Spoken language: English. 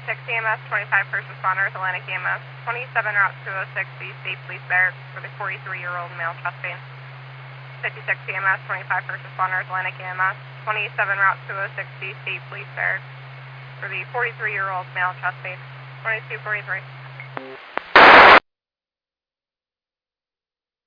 56 EMS, 25 first responders, Atlantic EMS, 27 Route 206, the State Police Barracks for the 43-year-old male chest pain. 56 EMS, 25 first responders, Atlantic EMS, 27 Route 206, the State Police Barracks for the 43-year-old male chest pain. 2243.